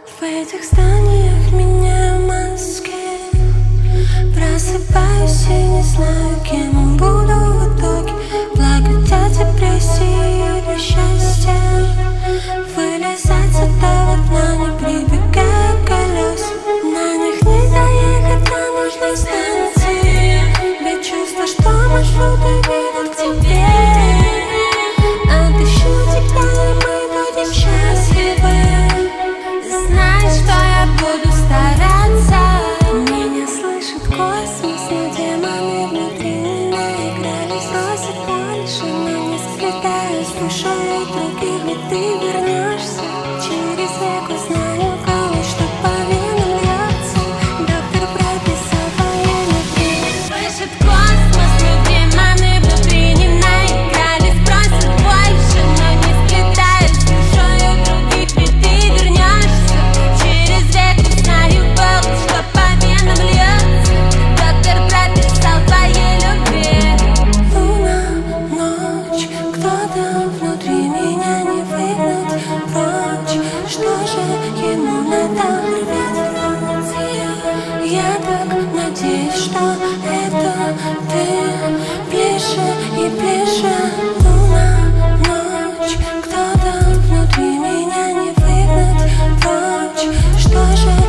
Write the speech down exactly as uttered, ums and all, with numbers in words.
В этих зданиях меняю маски, просыпаюсь и не знаю, кем буду в итоге. Плакать от депрессии или счастья, вылезать сюда в окна, не прибегая к колесам. На них не доехать до нужной станции, ведь чувство, что маршруты ведут к тебе. Отыщу тебя, и мы будем счастливы. Знаешь, что я буду стараться. Меня слышит космос, но демоны внутри меня играли. Просят больше, но не сплетаю с душой других. Ведь ты вернешься через век, узнаю кое-что по венам льется. Доктор прописал твою любви. Слышит космос, но демоны внутри не наигрались. Просят больше, но не сплетаю с душой других. Ведь ты вернешься через век, узнаю кое-что по венам льется. Доктор прописал твоей любви. Луна, ночь, кто-то внутри меня не выгнать прочь. Что же ему надо рвать? Я так надеюсь, что это ты. Ближе и ближе. Луна, ночь, кто-то внутри меня не выгнать прочь. Что же